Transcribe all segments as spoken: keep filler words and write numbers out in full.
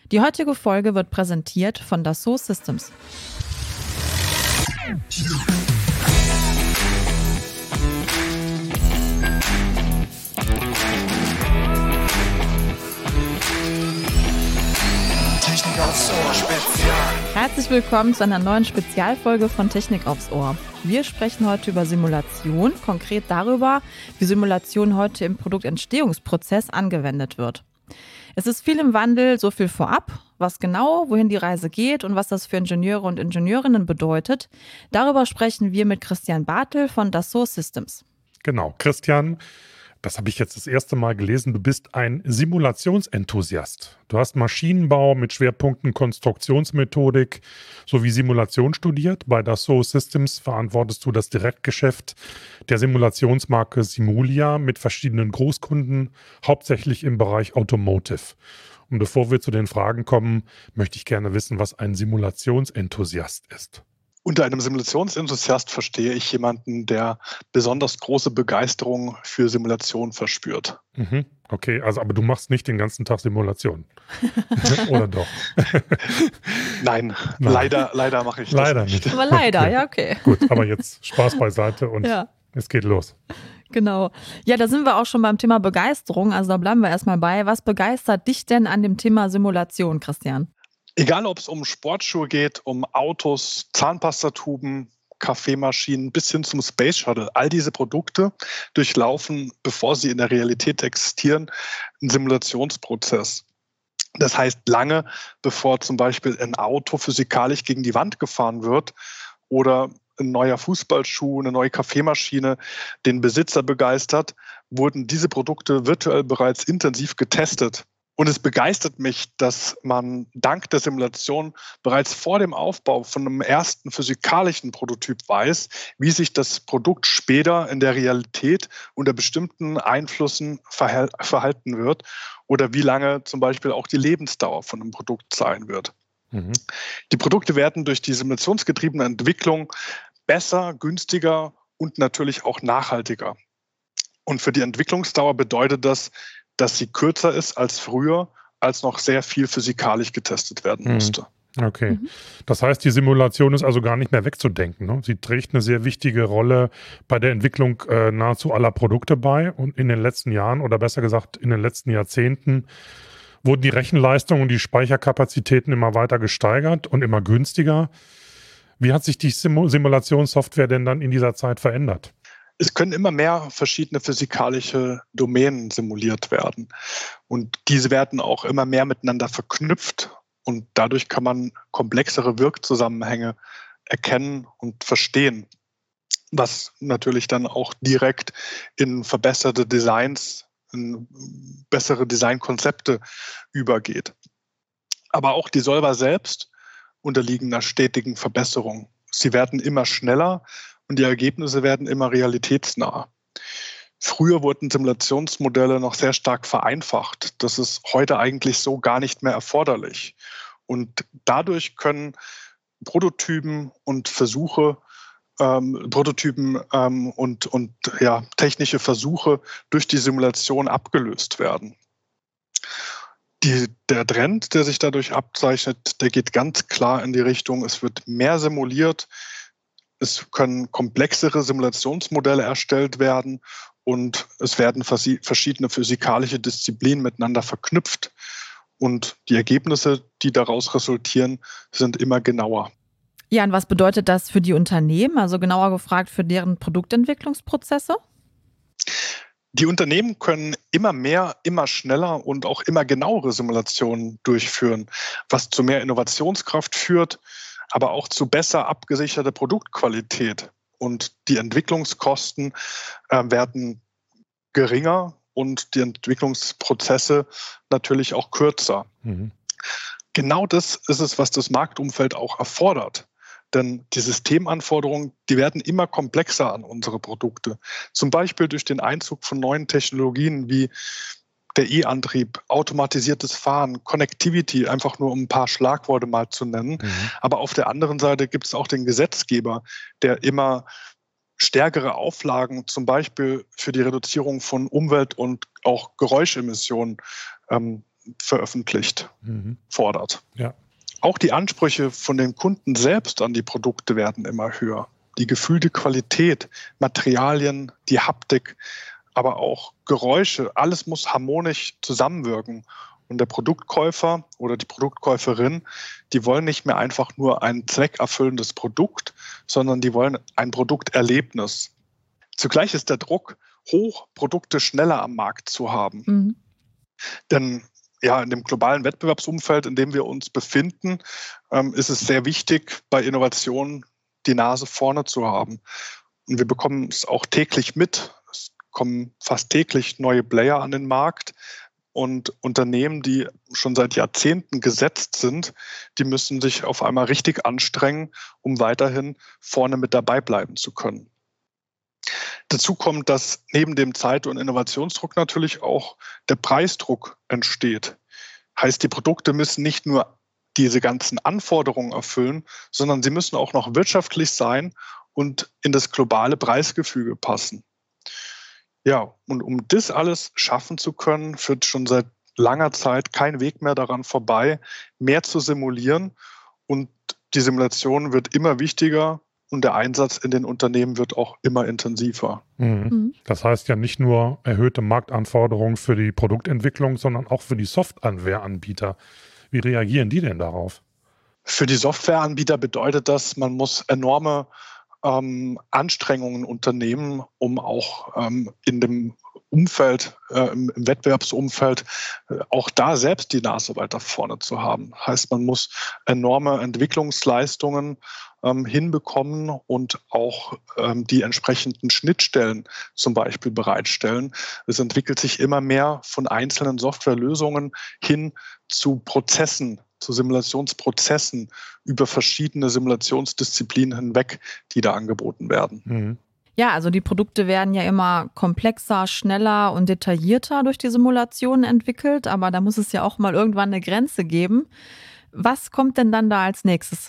Die heutige Folge wird präsentiert von Dassault Systems. Technik aufs Ohr Spezial. Herzlich willkommen zu einer neuen Spezialfolge von Technik aufs Ohr. Wir sprechen heute über Simulation, konkret darüber, wie Simulation heute im Produktentstehungsprozess angewendet wird. Es ist viel im Wandel, so viel vorab, was genau, wohin die Reise geht und was das für Ingenieure und Ingenieurinnen bedeutet. Darüber sprechen wir mit Christian Bartel von Dassault Systems. Genau, Christian, das habe ich jetzt das erste Mal gelesen, du bist ein Simulationsenthusiast. Du hast Maschinenbau mit Schwerpunkten Konstruktionsmethodik sowie Simulation studiert. Bei Dassault Systems verantwortest du das Direktgeschäft der Simulationsmarke Simulia mit verschiedenen Großkunden, hauptsächlich im Bereich Automotive. Und bevor wir zu den Fragen kommen, möchte ich gerne wissen, was ein Simulationsenthusiast ist. Unter einem Simulationsenthusiast verstehe ich jemanden, der besonders große Begeisterung für Simulation verspürt. Mhm, okay, also aber du machst nicht den ganzen Tag Simulation. Oder doch? Nein, Nein, leider, leider mache ich leider das nicht. nicht. Aber leider, ja, okay. Gut, aber jetzt Spaß beiseite und ja. Es geht los. Genau. Ja, da sind wir auch schon beim Thema Begeisterung. Also da bleiben wir erstmal bei. Was begeistert dich denn an dem Thema Simulation, Christian? Egal, ob es um Sportschuhe geht, um Autos, Zahnpastatuben, Kaffeemaschinen bis hin zum Space Shuttle. All diese Produkte durchlaufen, bevor sie in der Realität existieren, einen Simulationsprozess. Das heißt, lange bevor zum Beispiel ein Auto physikalisch gegen die Wand gefahren wird oder ein neuer Fußballschuh, eine neue Kaffeemaschine den Besitzer begeistert, wurden diese Produkte virtuell bereits intensiv getestet. Und es begeistert mich, dass man dank der Simulation bereits vor dem Aufbau von einem ersten physikalischen Prototyp weiß, wie sich das Produkt später in der Realität unter bestimmten Einflüssen verhalten wird oder wie lange zum Beispiel auch die Lebensdauer von einem Produkt sein wird. Mhm. Die Produkte werden durch die simulationsgetriebene Entwicklung besser, günstiger und natürlich auch nachhaltiger. Und für die Entwicklungsdauer bedeutet das, dass sie kürzer ist als früher, als noch sehr viel physikalisch getestet werden musste. Okay, mhm. Das heißt, die Simulation ist also gar nicht mehr wegzudenken. Ne? Sie trägt eine sehr wichtige Rolle bei der Entwicklung äh, nahezu aller Produkte bei. Und in den letzten Jahren, oder besser gesagt in den letzten Jahrzehnten, wurden die Rechenleistungen und die Speicherkapazitäten immer weiter gesteigert und immer günstiger. Wie hat sich die Sim- Simulationssoftware denn dann in dieser Zeit verändert? Es können immer mehr verschiedene physikalische Domänen simuliert werden. Und diese werden auch immer mehr miteinander verknüpft. Und dadurch kann man komplexere Wirkzusammenhänge erkennen und verstehen, was natürlich dann auch direkt in verbesserte Designs, in bessere Designkonzepte übergeht. Aber auch die Solver selbst unterliegen einer stetigen Verbesserung. Sie werden immer schneller und die Ergebnisse werden immer realitätsnah. Früher wurden Simulationsmodelle noch sehr stark vereinfacht. Das ist heute eigentlich so gar nicht mehr erforderlich. Und dadurch können Prototypen und Versuche, ähm, Prototypen ähm, und, und ja, technische Versuche durch die Simulation abgelöst werden. Die, der Trend, der sich dadurch abzeichnet, der geht ganz klar in die Richtung, es wird mehr simuliert. Es können komplexere Simulationsmodelle erstellt werden und es werden verschiedene physikalische Disziplinen miteinander verknüpft. Und die Ergebnisse, die daraus resultieren, sind immer genauer. Ja, und was bedeutet das für die Unternehmen? Also genauer gefragt für deren Produktentwicklungsprozesse? Die Unternehmen können immer mehr, immer schneller und auch immer genauere Simulationen durchführen, was zu mehr Innovationskraft führt, aber auch zu besser abgesicherter Produktqualität. Und die Entwicklungskosten äh, werden geringer und die Entwicklungsprozesse natürlich auch kürzer. Mhm. Genau das ist es, was das Marktumfeld auch erfordert. Denn die Systemanforderungen, die werden immer komplexer an unsere Produkte. Zum Beispiel durch den Einzug von neuen Technologien wie der E-Antrieb, automatisiertes Fahren, Connectivity, einfach nur um ein paar Schlagworte mal zu nennen. Mhm. Aber auf der anderen Seite gibt es auch den Gesetzgeber, der immer stärkere Auflagen, zum Beispiel für die Reduzierung von Umwelt- und auch Geräuschemissionen, ähm, veröffentlicht, Mhm. fordert. Ja. Auch die Ansprüche von den Kunden selbst an die Produkte werden immer höher. Die gefühlte Qualität, Materialien, die Haptik, aber auch Geräusche, alles muss harmonisch zusammenwirken. Und der Produktkäufer oder die Produktkäuferin, die wollen nicht mehr einfach nur ein zweckerfüllendes Produkt, sondern die wollen ein Produkterlebnis. Zugleich ist der Druck hoch, Produkte schneller am Markt zu haben. Mhm. Denn ja, in dem globalen Wettbewerbsumfeld, in dem wir uns befinden, ähm, ist es sehr wichtig, bei Innovationen die Nase vorne zu haben. Und wir bekommen es auch täglich mit. Es kommen fast täglich neue Player an den Markt. Und Unternehmen, die schon seit Jahrzehnten gesetzt sind, die müssen sich auf einmal richtig anstrengen, um weiterhin vorne mit dabei bleiben zu können. Dazu kommt, dass neben dem Zeit- und Innovationsdruck natürlich auch der Preisdruck entsteht. Heißt, die Produkte müssen nicht nur diese ganzen Anforderungen erfüllen, sondern sie müssen auch noch wirtschaftlich sein und in das globale Preisgefüge passen. Ja, und um das alles schaffen zu können, führt schon seit langer Zeit kein Weg mehr daran vorbei, mehr zu simulieren. Und die Simulation wird immer wichtiger und der Einsatz in den Unternehmen wird auch immer intensiver. Mhm. Mhm. Das heißt ja nicht nur erhöhte Marktanforderungen für die Produktentwicklung, sondern auch für die Softwareanbieter. Wie reagieren die denn darauf? Für die Softwareanbieter bedeutet das, man muss enorme ähm, Anstrengungen unternehmen, um auch ähm, in dem Umfeld, äh, im, im Wettbewerbsumfeld, äh, auch da selbst die Nase weiter vorne zu haben. Heißt, man muss enorme Entwicklungsleistungen ähm, hinbekommen und auch ähm, die entsprechenden Schnittstellen zum Beispiel bereitstellen. Es entwickelt sich immer mehr von einzelnen Softwarelösungen hin zu Prozessen, zu Simulationsprozessen über verschiedene Simulationsdisziplinen hinweg, die da angeboten werden. Mhm. Ja, also die Produkte werden ja immer komplexer, schneller und detaillierter durch die Simulationen entwickelt, aber da muss es ja auch mal irgendwann eine Grenze geben. Was kommt denn dann da als nächstes?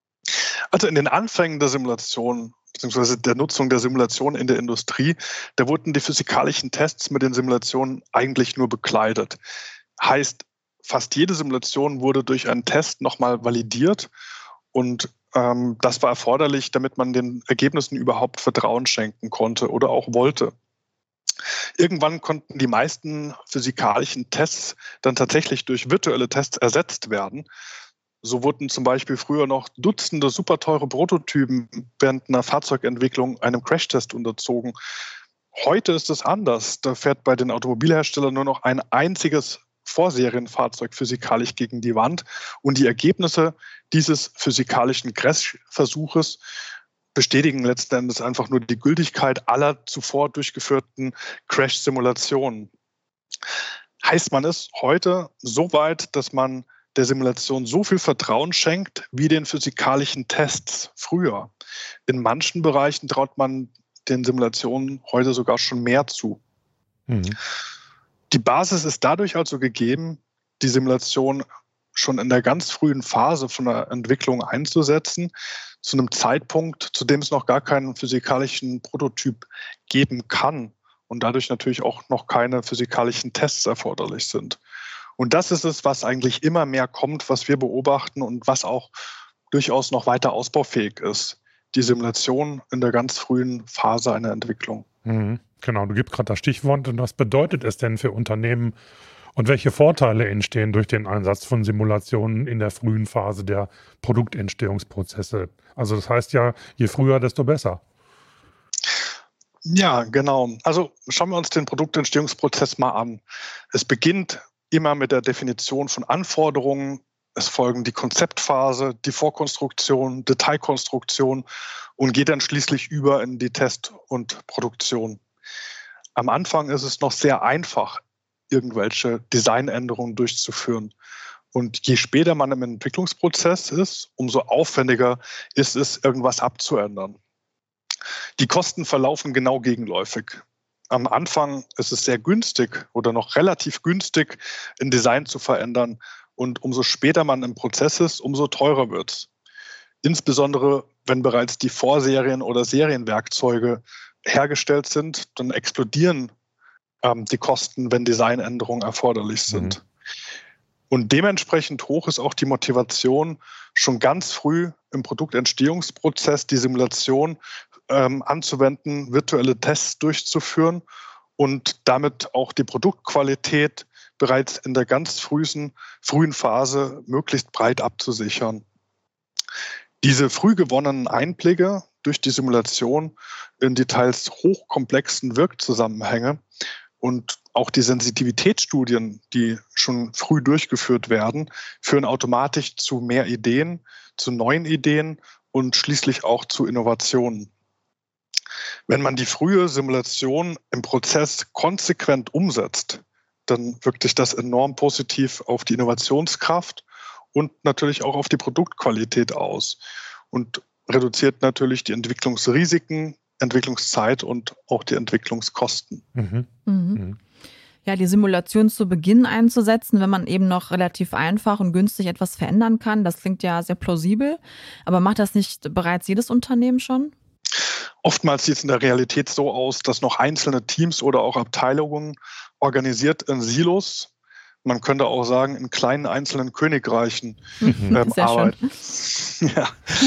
Also in den Anfängen der Simulation bzw. der Nutzung der Simulation in der Industrie, da wurden die physikalischen Tests mit den Simulationen eigentlich nur bekleidet. Heißt, fast jede Simulation wurde durch einen Test nochmal validiert und ähm, das war erforderlich, damit man den Ergebnissen überhaupt Vertrauen schenken konnte oder auch wollte. Irgendwann konnten die meisten physikalischen Tests dann tatsächlich durch virtuelle Tests ersetzt werden. So wurden zum Beispiel früher noch Dutzende super teure Prototypen während einer Fahrzeugentwicklung einem Crashtest unterzogen. Heute ist es anders. Da fährt bei den Automobilherstellern nur noch ein einziges Vorserienfahrzeug physikalisch gegen die Wand und die Ergebnisse dieses physikalischen Crash-Versuches bestätigen letzten Endes einfach nur die Gültigkeit aller zuvor durchgeführten Crash-Simulationen. Heißt, man ist heute so weit, dass man der Simulation so viel Vertrauen schenkt wie den physikalischen Tests früher. In manchen Bereichen traut man den Simulationen heute sogar schon mehr zu. Mhm. Die Basis ist dadurch also gegeben, die Simulation schon in der ganz frühen Phase von der Entwicklung einzusetzen, zu einem Zeitpunkt, zu dem es noch gar keinen physikalischen Prototyp geben kann und dadurch natürlich auch noch keine physikalischen Tests erforderlich sind. Und das ist es, was eigentlich immer mehr kommt, was wir beobachten und was auch durchaus noch weiter ausbaufähig ist. Die Simulation in der ganz frühen Phase einer Entwicklung. Mhm. Genau, du gibst gerade das Stichwort. Und was bedeutet es denn für Unternehmen und welche Vorteile entstehen durch den Einsatz von Simulationen in der frühen Phase der Produktentstehungsprozesse? Also das heißt ja, je früher, desto besser. Ja, genau. Also schauen wir uns den Produktentstehungsprozess mal an. Es beginnt immer mit der Definition von Anforderungen. Es folgen die Konzeptphase, die Vorkonstruktion, Detailkonstruktion und geht dann schließlich über in die Test- und Produktion. Am Anfang ist es noch sehr einfach, irgendwelche Designänderungen durchzuführen. Und je später man im Entwicklungsprozess ist, umso aufwendiger ist es, irgendwas abzuändern. Die Kosten verlaufen genau gegenläufig. Am Anfang ist es sehr günstig oder noch relativ günstig, ein Design zu verändern. Und umso später man im Prozess ist, umso teurer wird es. Insbesondere, wenn bereits die Vorserien- oder Serienwerkzeuge hergestellt sind, dann explodieren ähm, die Kosten, wenn Designänderungen erforderlich sind. Mhm. Und dementsprechend hoch ist auch die Motivation, schon ganz früh im Produktentstehungsprozess die Simulation ähm, anzuwenden, virtuelle Tests durchzuführen und damit auch die Produktqualität bereits in der ganz frühen, frühen Phase möglichst breit abzusichern. Diese früh gewonnenen Einblicke durch die Simulation in die teils hochkomplexen Wirkzusammenhänge und auch die Sensitivitätsstudien, die schon früh durchgeführt werden, führen automatisch zu mehr Ideen, zu neuen Ideen und schließlich auch zu Innovationen. Wenn man die frühe Simulation im Prozess konsequent umsetzt, dann wirkt sich das enorm positiv auf die Innovationskraft und natürlich auch auf die Produktqualität aus und reduziert natürlich die Entwicklungsrisiken, Entwicklungszeit und auch die Entwicklungskosten. Mhm. Mhm. Ja, die Simulation zu Beginn einzusetzen, wenn man eben noch relativ einfach und günstig etwas verändern kann, das klingt ja sehr plausibel. Aber macht das nicht bereits jedes Unternehmen schon? Oftmals sieht es in der Realität so aus, dass noch einzelne Teams oder auch Abteilungen organisiert in Silos, man könnte auch sagen in kleinen einzelnen Königreichen mhm, ähm, arbeiten. Ja.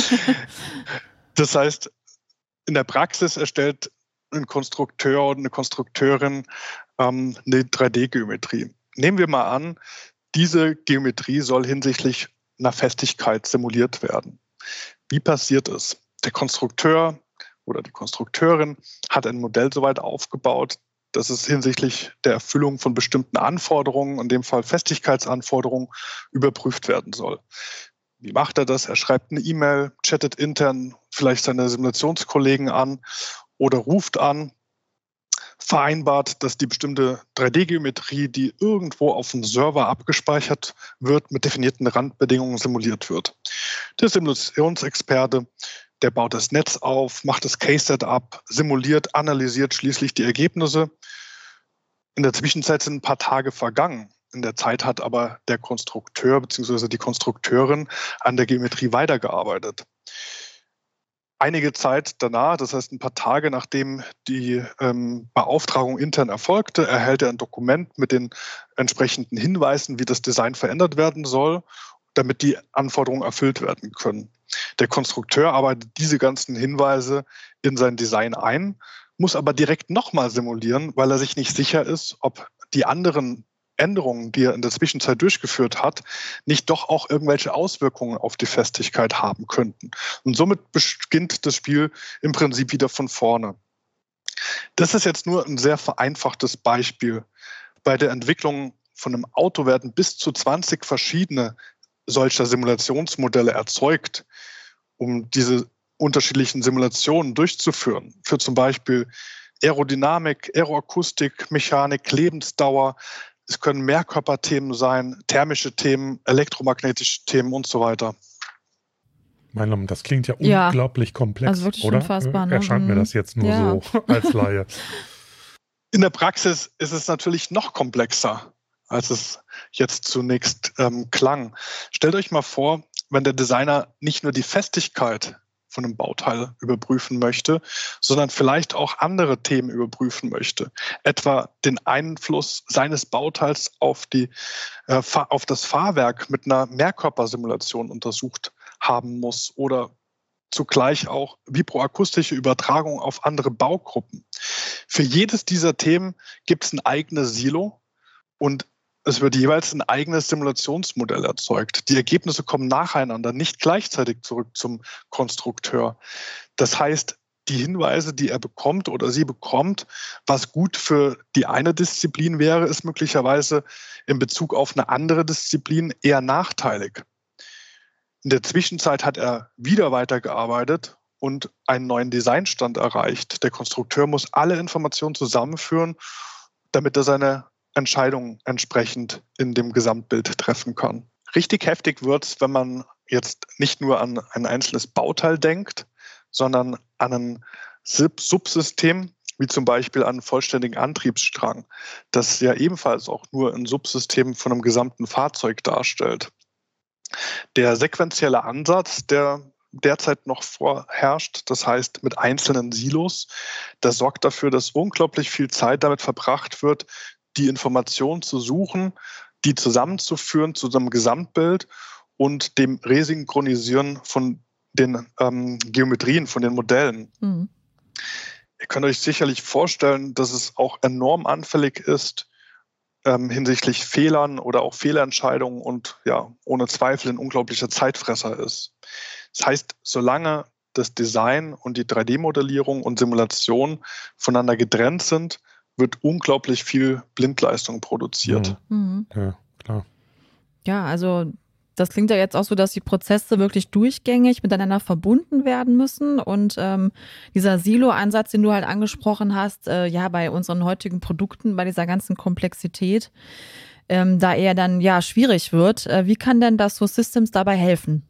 Das heißt, in der Praxis erstellt ein Konstrukteur oder eine Konstrukteurin ähm, eine drei D-Geometrie. Nehmen wir mal an, diese Geometrie soll hinsichtlich einer Festigkeit simuliert werden. Wie passiert es? Der Konstrukteur oder die Konstrukteurin hat ein Modell soweit aufgebaut, dass es hinsichtlich der Erfüllung von bestimmten Anforderungen, in dem Fall Festigkeitsanforderungen, überprüft werden soll. Wie macht er das? Er schreibt eine E-Mail, chattet intern vielleicht seine Simulationskollegen an oder ruft an, vereinbart, dass die bestimmte drei D-Geometrie, die irgendwo auf dem Server abgespeichert wird, mit definierten Randbedingungen simuliert wird. Der Simulationsexperte, der baut das Netz auf, macht das Case-Setup, simuliert, analysiert schließlich die Ergebnisse. In der Zwischenzeit sind ein paar Tage vergangen. In der Zeit hat aber der Konstrukteur bzw. die Konstrukteurin an der Geometrie weitergearbeitet. Einige Zeit danach, das heißt ein paar Tage nachdem die ähm, Beauftragung intern erfolgte, erhält er ein Dokument mit den entsprechenden Hinweisen, wie das Design verändert werden soll, damit die Anforderungen erfüllt werden können. Der Konstrukteur arbeitet diese ganzen Hinweise in sein Design ein, muss aber direkt nochmal simulieren, weil er sich nicht sicher ist, ob die anderen Änderungen, die er in der Zwischenzeit durchgeführt hat, nicht doch auch irgendwelche Auswirkungen auf die Festigkeit haben könnten. Und somit beginnt das Spiel im Prinzip wieder von vorne. Das ist jetzt nur ein sehr vereinfachtes Beispiel. Bei der Entwicklung von einem Auto werden bis zu zwanzig verschiedene solcher Simulationsmodelle erzeugt, um diese unterschiedlichen Simulationen durchzuführen. Für zum Beispiel Aerodynamik, Aeroakustik, Mechanik, Lebensdauer. Es können Mehrkörperthemen sein, thermische Themen, elektromagnetische Themen und so weiter. Mein Name, das klingt ja, ja unglaublich komplex, also wirklich oder? Unfassbar, ne? Erscheint mir das jetzt nur ja. so als Laie. In der Praxis ist es natürlich noch komplexer, als es jetzt zunächst ähm, klang. Stellt euch mal vor, wenn der Designer nicht nur die Festigkeit von einem Bauteil überprüfen möchte, sondern vielleicht auch andere Themen überprüfen möchte. Etwa den Einfluss seines Bauteils auf, die, äh, auf das Fahrwerk mit einer Mehrkörpersimulation untersucht haben muss oder zugleich auch vibroakustische Übertragung auf andere Baugruppen. Für jedes dieser Themen gibt es ein eigenes Silo und es wird jeweils ein eigenes Simulationsmodell erzeugt. Die Ergebnisse kommen nacheinander, nicht gleichzeitig zurück zum Konstrukteur. Das heißt, die Hinweise, die er bekommt oder sie bekommt, was gut für die eine Disziplin wäre, ist möglicherweise in Bezug auf eine andere Disziplin eher nachteilig. In der Zwischenzeit hat er wieder weitergearbeitet und einen neuen Designstand erreicht. Der Konstrukteur muss alle Informationen zusammenführen, damit er seine Entscheidungen entsprechend in dem Gesamtbild treffen kann. Richtig heftig wird es, wenn man jetzt nicht nur an ein einzelnes Bauteil denkt, sondern an ein Subsystem, wie zum Beispiel an einen vollständigen Antriebsstrang, das ja ebenfalls auch nur ein Subsystem von einem gesamten Fahrzeug darstellt. Der sequentielle Ansatz, der derzeit noch vorherrscht, das heißt mit einzelnen Silos, das sorgt dafür, dass unglaublich viel Zeit damit verbracht wird, die Informationen zu suchen, die zusammenzuführen zu so einem Gesamtbild und dem Resynchronisieren von den ähm, Geometrien, von den Modellen. Mhm. Ihr könnt euch sicherlich vorstellen, dass es auch enorm anfällig ist ähm, hinsichtlich Fehlern oder auch Fehlentscheidungen und ja, ohne Zweifel ein unglaublicher Zeitfresser ist. Das heißt, solange das Design und die drei D-Modellierung und Simulation voneinander getrennt sind, wird unglaublich viel Blindleistung produziert. Mhm. Ja, klar. Ja, also das klingt ja jetzt auch so, dass die Prozesse wirklich durchgängig miteinander verbunden werden müssen und ähm, dieser Silo-Ansatz, den du halt angesprochen hast, äh, ja, bei unseren heutigen Produkten, bei dieser ganzen Komplexität, ähm, da eher dann ja schwierig wird. Äh, wie kann denn das so Systems dabei helfen?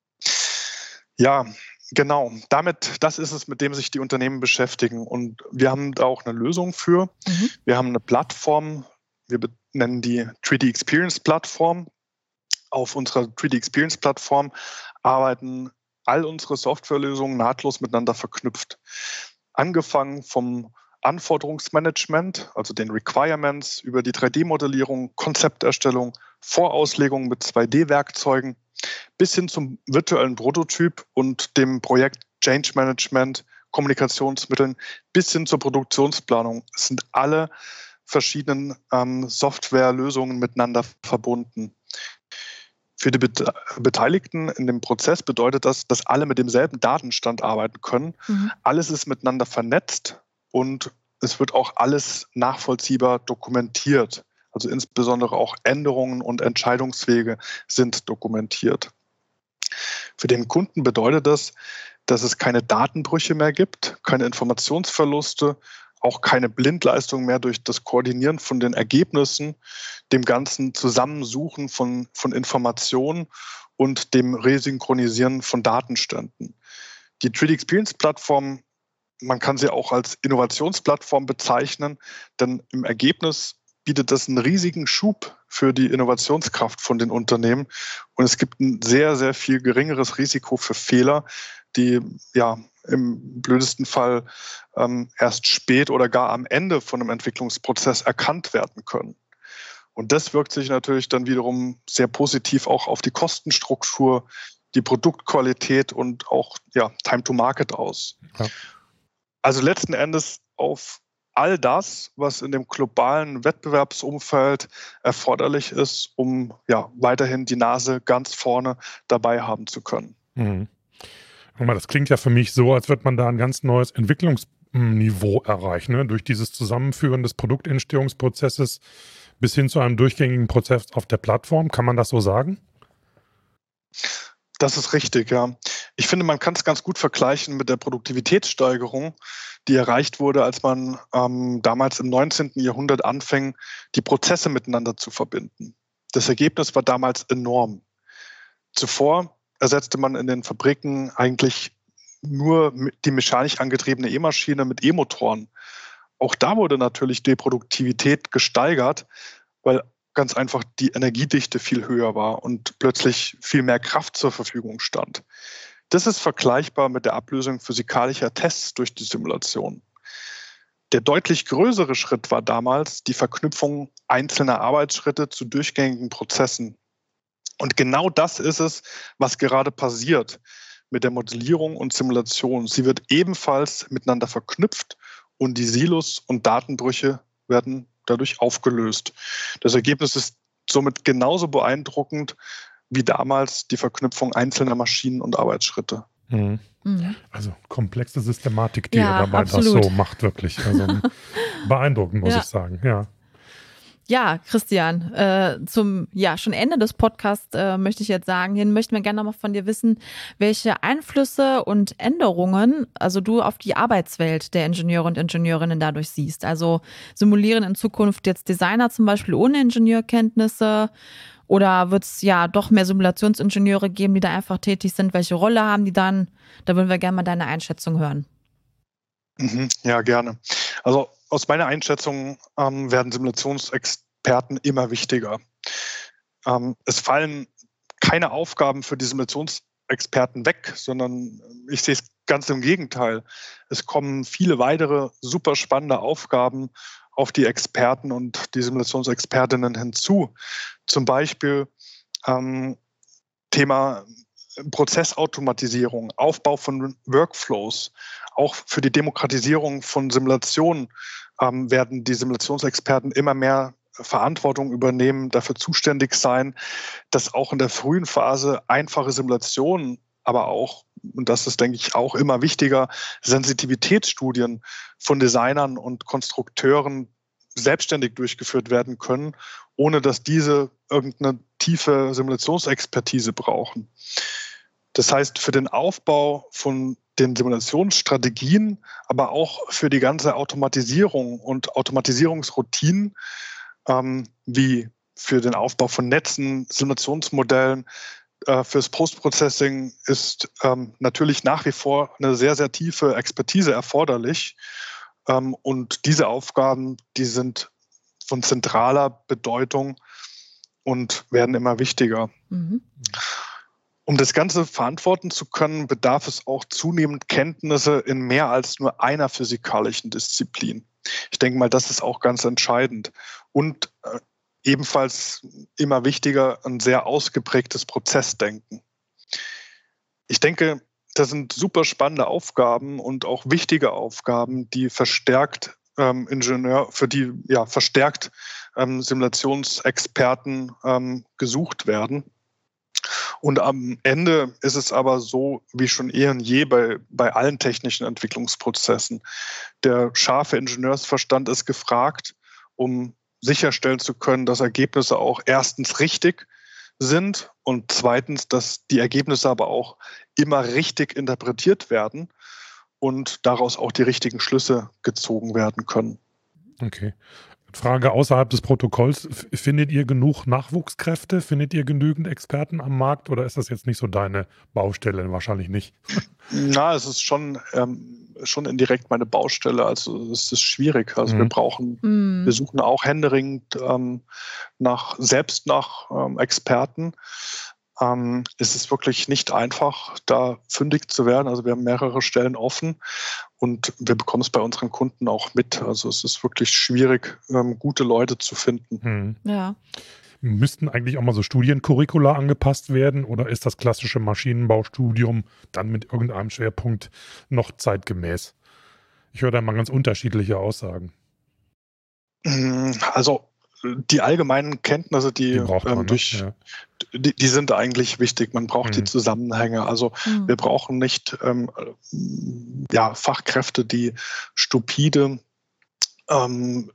Ja, genau. Damit, das ist es, mit dem sich die Unternehmen beschäftigen. Und wir haben da auch eine Lösung für. Mhm. Wir haben eine Plattform, wir nennen die drei D Experience Plattform. Auf unserer drei D Experience Plattform arbeiten all unsere Softwarelösungen nahtlos miteinander verknüpft. Angefangen vom Anforderungsmanagement, also den Requirements, über die drei D-Modellierung, Konzepterstellung, Vorauslegung mit zwei D-Werkzeugen, bis hin zum virtuellen Prototyp und dem Projekt Change Management, Kommunikationsmitteln, bis hin zur Produktionsplanung. Es sind alle verschiedenen ähm, Softwarelösungen miteinander verbunden. Für die Bete- Beteiligten in dem Prozess bedeutet das, dass alle mit demselben Datenstand arbeiten können. Mhm. Alles ist miteinander vernetzt und es wird auch alles nachvollziehbar dokumentiert. Also insbesondere auch Änderungen und Entscheidungswege sind dokumentiert. Für den Kunden bedeutet das, dass es keine Datenbrüche mehr gibt, keine Informationsverluste, auch keine Blindleistung mehr durch das Koordinieren von den Ergebnissen, dem ganzen Zusammensuchen von, von Informationen und dem Resynchronisieren von Datenständen. Die drei D Experience Plattform, man kann sie auch als Innovationsplattform bezeichnen, denn im Ergebnis bietet das einen riesigen Schub für die Innovationskraft von den Unternehmen und es gibt ein sehr, sehr viel geringeres Risiko für Fehler, die ja im blödesten Fall ähm, erst spät oder gar am Ende von einem Entwicklungsprozess erkannt werden können. Und das wirkt sich natürlich dann wiederum sehr positiv auch auf die Kostenstruktur, die Produktqualität und auch ja, Time to Market aus. Ja. Also letzten Endes auf all das, was in dem globalen Wettbewerbsumfeld erforderlich ist, um ja, weiterhin die Nase ganz vorne dabei haben zu können. Mhm. Das klingt ja für mich so, als würde man da ein ganz neues Entwicklungsniveau erreichen, ne? Durch dieses Zusammenführen des Produktentstehungsprozesses bis hin zu einem durchgängigen Prozess auf der Plattform. Kann man das so sagen? Das ist richtig, ja. Ich finde, man kann es ganz gut vergleichen mit der Produktivitätssteigerung, die erreicht wurde, als man ähm, damals im neunzehnten Jahrhundert anfing, die Prozesse miteinander zu verbinden. Das Ergebnis war damals enorm. Zuvor ersetzte man in den Fabriken eigentlich nur die mechanisch angetriebene E-Maschine mit E-Motoren. Auch da wurde natürlich die Produktivität gesteigert, weil ganz einfach die Energiedichte viel höher war und plötzlich viel mehr Kraft zur Verfügung stand. Das ist vergleichbar mit der Ablösung physikalischer Tests durch die Simulation. Der deutlich größere Schritt war damals die Verknüpfung einzelner Arbeitsschritte zu durchgängigen Prozessen. Und genau das ist es, was gerade passiert mit der Modellierung und Simulation. Sie wird ebenfalls miteinander verknüpft und die Silos und Datenbrüche werden dadurch aufgelöst. Das Ergebnis ist somit genauso beeindruckend wie damals die Verknüpfung einzelner Maschinen und Arbeitsschritte. Mhm. Mhm. Also komplexe Systematik, die ja, ihr dabei absolut. das so macht, wirklich. Also beeindruckend, muss ja. ich sagen. Ja. Ja, Christian, äh, zum ja schon Ende des Podcasts äh, möchte ich jetzt sagen, hier möchten wir gerne nochmal von dir wissen, welche Einflüsse und Änderungen also du auf die Arbeitswelt der Ingenieure und Ingenieurinnen dadurch siehst. Also simulieren in Zukunft jetzt Designer zum Beispiel ohne Ingenieurkenntnisse oder wird es ja doch mehr Simulationsingenieure geben, die da einfach tätig sind? Welche Rolle haben die dann? Da würden wir gerne mal deine Einschätzung hören. Mhm, ja, gerne. Also aus meiner Einschätzung ähm, werden Simulationsexperten immer wichtiger. Ähm, es fallen keine Aufgaben für die Simulationsexperten weg, sondern ich sehe es ganz im Gegenteil. Es kommen viele weitere super spannende Aufgaben auf die Experten und die Simulationsexpertinnen hinzu. Zum Beispiel ähm, Thema Prozessautomatisierung, Aufbau von Workflows, auch für die Demokratisierung von Simulationen ähm, werden die Simulationsexperten immer mehr Verantwortung übernehmen, dafür zuständig sein, dass auch in der frühen Phase einfache Simulationen, aber auch, und das ist, denke ich, auch immer wichtiger, Sensitivitätsstudien von Designern und Konstrukteuren selbstständig durchgeführt werden können, ohne dass diese irgendeine tiefe Simulationsexpertise brauchen. Das heißt, für den Aufbau von den Simulationsstrategien, aber auch für die ganze Automatisierung und Automatisierungsroutinen, ähm, wie für den Aufbau von Netzen, Simulationsmodellen, äh, fürs Post-Processing ist ähm, natürlich nach wie vor eine sehr, sehr tiefe Expertise erforderlich. Ähm, und diese Aufgaben, die sind von zentraler Bedeutung und werden immer wichtiger. Mhm. Um das Ganze verantworten zu können, bedarf es auch zunehmend Kenntnisse in mehr als nur einer physikalischen Disziplin. Ich denke mal, das ist auch ganz entscheidend. Und äh, ebenfalls immer wichtiger, ein sehr ausgeprägtes Prozessdenken. Ich denke, das sind super spannende Aufgaben und auch wichtige Aufgaben, die verstärkt ähm, Ingenieur, für die ja verstärkt ähm, Simulationsexperten ähm, gesucht werden. Und am Ende ist es aber so, wie schon eh und je bei, bei allen technischen Entwicklungsprozessen. Der scharfe Ingenieursverstand ist gefragt, um sicherstellen zu können, dass Ergebnisse auch erstens richtig sind und zweitens, dass die Ergebnisse aber auch immer richtig interpretiert werden und daraus auch die richtigen Schlüsse gezogen werden können. Okay. Frage außerhalb des Protokolls, findet ihr genug Nachwuchskräfte? Findet ihr genügend Experten am Markt oder ist das jetzt nicht so deine Baustelle? Wahrscheinlich nicht. Na, es ist schon, ähm, schon indirekt meine Baustelle. Also es ist schwierig. Also mhm. wir brauchen, mhm. wir suchen auch händeringend ähm, nach, selbst nach ähm, Experten. Ähm, es ist wirklich nicht einfach, da fündig zu werden. Also wir haben mehrere Stellen offen und wir bekommen es bei unseren Kunden auch mit. Also es ist wirklich schwierig, ähm, gute Leute zu finden. Hm. Ja. Müssten eigentlich auch mal so Studiencurricula angepasst werden oder ist das klassische Maschinenbaustudium dann mit irgendeinem Schwerpunkt noch zeitgemäß? Ich höre da mal ganz unterschiedliche Aussagen. Also die allgemeinen Kenntnisse, die, die, braucht man, ähm, durch, ne? ja. die, die sind eigentlich wichtig. Man braucht mhm. die Zusammenhänge. Also mhm. wir brauchen nicht ähm, ja, Fachkräfte, die stupide ähm,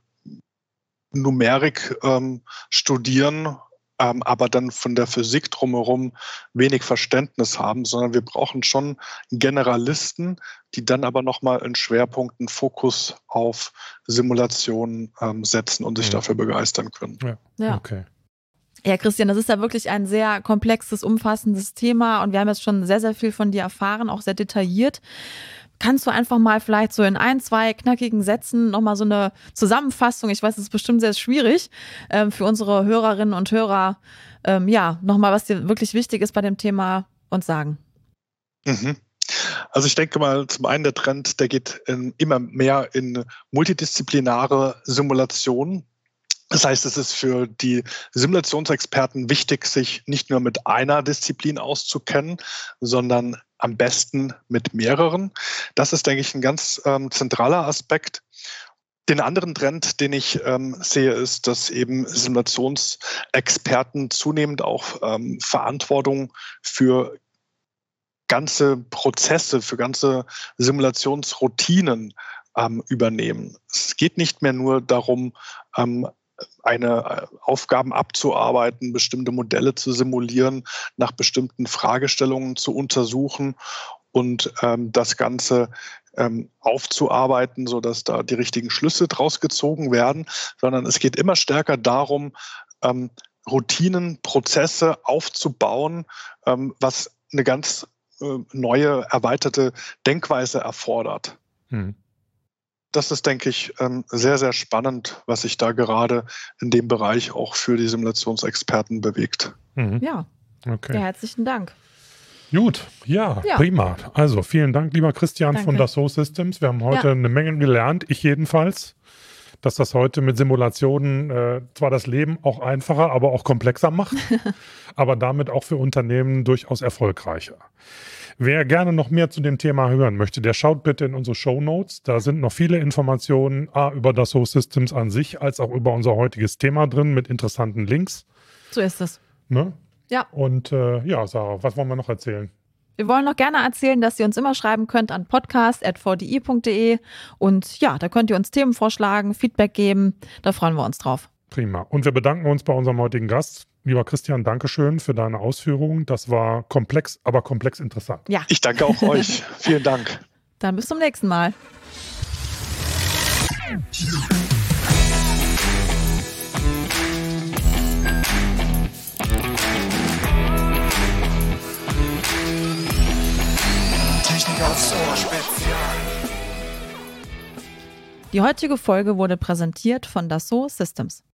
Numerik ähm, studieren, ähm, aber dann von der Physik drumherum wenig Verständnis haben, sondern wir brauchen schon Generalisten, die dann aber nochmal einen Schwerpunkt, einen Fokus auf Simulationen ähm, setzen und sich ja. dafür begeistern können. Ja, ja. okay. Ja, Christian, das ist ja wirklich ein sehr komplexes, umfassendes Thema und wir haben jetzt schon sehr, sehr viel von dir erfahren, auch sehr detailliert. Kannst du einfach mal vielleicht so in ein, zwei knackigen Sätzen nochmal so eine Zusammenfassung, ich weiß, das ist bestimmt sehr schwierig, ähm, für unsere Hörerinnen und Hörer, ähm, ja, nochmal, was dir wirklich wichtig ist bei dem Thema, uns sagen? Mhm. Also ich denke mal, zum einen der Trend, der geht in, immer mehr in multidisziplinare Simulationen. Das heißt, es ist für die Simulationsexperten wichtig, sich nicht nur mit einer Disziplin auszukennen, sondern am besten mit mehreren. Das ist, denke ich, ein ganz ähm, zentraler Aspekt. Den anderen Trend, den ich ähm, sehe, ist, dass eben Simulationsexperten zunehmend auch ähm, Verantwortung für ganze Prozesse, für ganze Simulationsroutinen ähm, übernehmen. Es geht nicht mehr nur darum, ähm, eine Aufgaben abzuarbeiten, bestimmte Modelle zu simulieren, nach bestimmten Fragestellungen zu untersuchen und ähm, das Ganze ähm, aufzuarbeiten, sodass da die richtigen Schlüsse draus gezogen werden, sondern es geht immer stärker darum, ähm, Routinen, Prozesse aufzubauen, ähm, was eine ganz äh, neue, erweiterte Denkweise erfordert. Hm. Das ist, denke ich, sehr, sehr spannend, was sich da gerade in dem Bereich auch für die Simulationsexperten bewegt. Mhm. Ja, okay. Ja, herzlichen Dank. Gut, ja, ja, prima. Also vielen Dank, lieber Christian Danke. von Dassault Systems. Wir haben heute ja. eine Menge gelernt, ich jedenfalls. dass das heute mit Simulationen äh, zwar das Leben auch einfacher, aber auch komplexer macht, aber damit auch für Unternehmen durchaus erfolgreicher. Wer gerne noch mehr zu dem Thema hören möchte, der schaut bitte in unsere Shownotes. Da sind noch viele Informationen A, über Dassault Systems an sich, als auch über unser heutiges Thema drin mit interessanten Links. So ist es. Ne? Ja. Und äh, ja, Sarah, was wollen wir noch erzählen? Wir wollen noch gerne erzählen, dass ihr uns immer schreiben könnt an podcast at v d i punkt d e und ja, da könnt ihr uns Themen vorschlagen, Feedback geben, da freuen wir uns drauf. Prima. Und wir bedanken uns bei unserem heutigen Gast. Lieber Christian, Dankeschön für deine Ausführungen. Das war komplex, aber komplex interessant. Ja. Ich danke auch euch. Vielen Dank. Dann bis zum nächsten Mal. Technik aufs Ohr Spezial. Die heutige Folge wurde präsentiert von Dassault Systems.